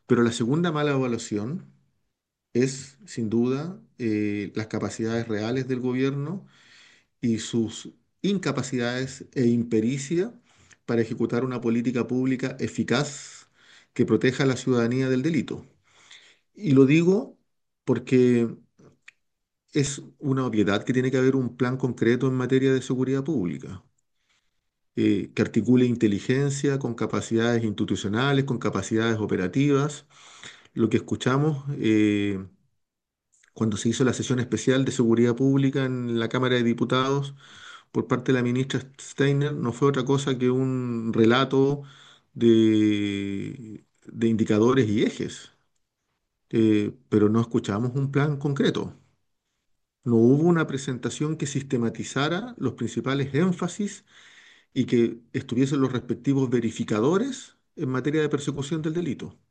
Pero la segunda mala evaluación es, sin duda, las capacidades reales del gobierno y sus incapacidades e impericia para ejecutar una política pública eficaz que proteja a la ciudadanía del delito. Y lo digo porque es una obviedad que tiene que haber un plan concreto en materia de seguridad pública, que articule inteligencia con capacidades institucionales, con capacidades operativas. Lo que escuchamos cuando se hizo la sesión especial de seguridad pública en la Cámara de Diputados por parte de la ministra Steiner no fue otra cosa que un relato de indicadores y ejes, pero no escuchamos un plan concreto. No hubo una presentación que sistematizara los principales énfasis y que estuviesen los respectivos verificadores en materia de persecución del delito.